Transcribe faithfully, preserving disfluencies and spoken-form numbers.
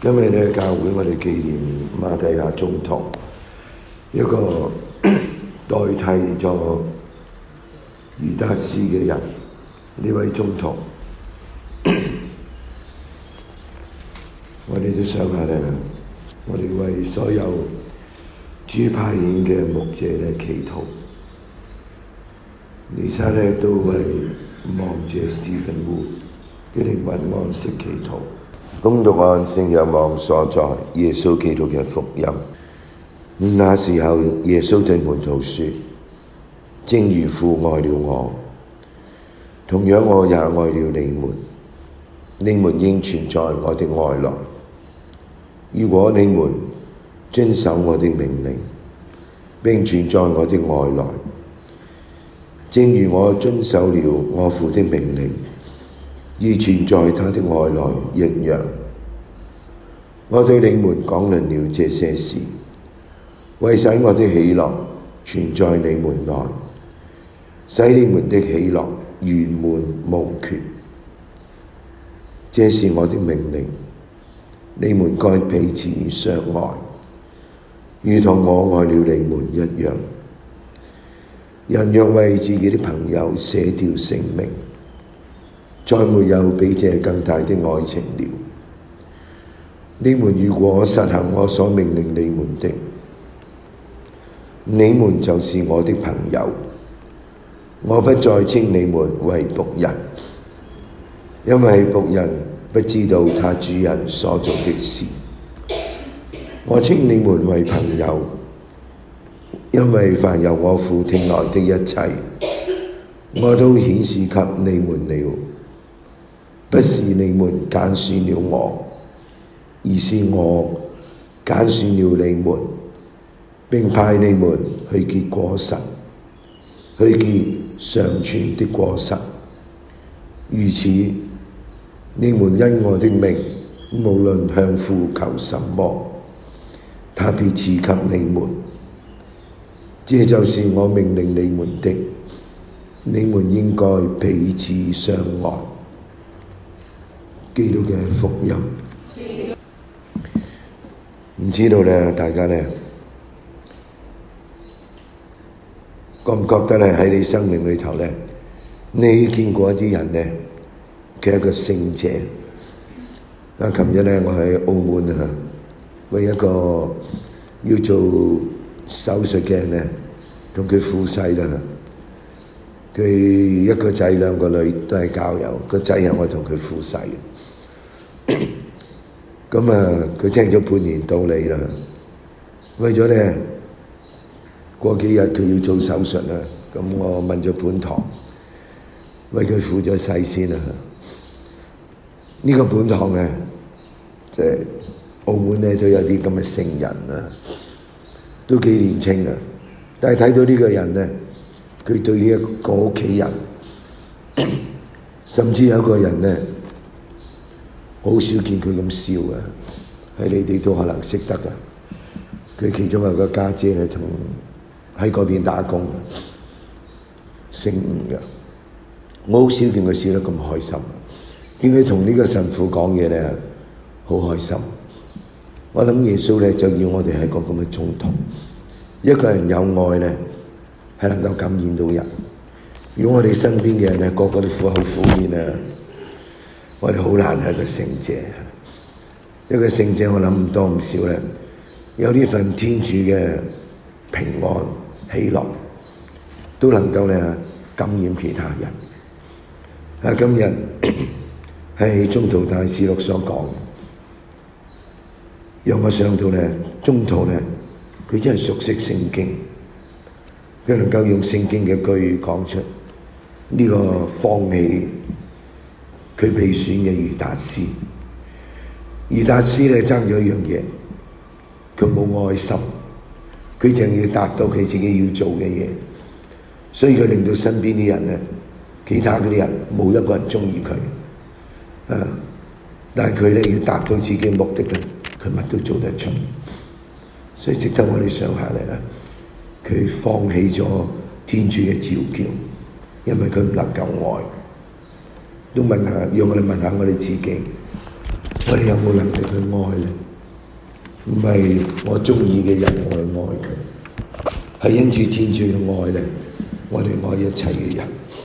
因為咧，教會我哋紀念馬提亞宗徒，一個代替咗猶達斯嘅人，呢位宗徒，我哋都想下咧，我哋為所有主派遣嘅牧者咧祈禱。彌撒咧都為亡者 Stephen Wu 嘅靈魂安息祈禱。恭讀按聖若望所在耶穌基督嘅福音。那時候，耶穌對門徒說：正如父愛了我，同樣我也愛了你們。你們應存在我的愛內。如果你們遵守我的命令，並存在我的愛內，正如我遵守了我父的命令，而存在他的愛內一樣。我對你們講論了這些事，為使我的喜樂存在你們內，使你們的喜樂圓滿無缺。這是我的命令，你們該彼此相愛，如同我愛了你們一樣。人若為自己的朋友捨掉性命，再沒有比這更大的愛情了。你們如果實行我所命令你們的，你們就是我的朋友。我不再稱你們為僕人，因為僕人不知道他主人所做的事。我稱你們為朋友，因為凡由我父聽來的一切，我都顯示給你們了。不是你們揀選了我，而是我揀選了你們，並派你們去結果實，去結常存的果實。如此，你們因我的名，無論向父求什麼，他必賜給你們。這就是我命令你們的，你們應該彼此相愛。基督嘅福音。唔知道咧，大家咧覺唔覺得咧喺你生命裏頭咧，你見過一啲人咧嘅一個聖者？啊，琴日咧我喺澳門啊，為一個要做手術嘅人咧，同佢付洗啦。佢一個仔兩個女都係教友，個仔係我同佢付洗嘅。咁啊，佢聽咗半年道理啦，為咗咧過幾日佢要做手術啦，咁我問咗本堂，為佢付咗洗先啦。呢、這個本堂咧，即係澳門咧都有啲咁嘅聖人啊，都幾年青啊，但係睇到呢個人咧，佢對呢一個屋企人，甚至有一個人咧，好少見佢咁笑啊！喺你哋都可能識得噶。佢其中有個家姐係同喺嗰邊打工，姓吳嘅。我好少見佢笑得咁開心，見佢同呢個神父講嘢咧，好開心。我諗耶穌咧就要我哋係個咁嘅宗徒，一個人有愛咧，係能夠感染到人。如果我哋身邊嘅人咧個個都苦口苦面啊，我哋好難係個聖者。一個聖者我諗唔多唔少咧，有呢份天主嘅平安喜樂，都能夠咧感染其他人。啊，今日係宗徒大使錄所講，讓我想到咧宗徒咧，佢真係熟悉聖經，佢能夠用聖經嘅句講出呢個放棄佢被選嘅猶達斯。猶達斯咧爭咗一樣嘢，佢冇愛心，佢淨要達到佢自己要做嘅嘢，所以佢令到身邊啲人咧，其他嗰啲人冇一個人鍾意佢。啊！但係佢咧要達到自己嘅目的咧，佢乜都做得出，所以值得我哋想下嚟啦。佢放棄咗天主嘅召叫，因為佢唔能夠愛。都問下，讓我哋問下我哋自己。 我哋有冇能力去愛呢？唔係我中意嘅人我去愛佢，係因住天主嘅愛呢，我哋愛一切嘅人。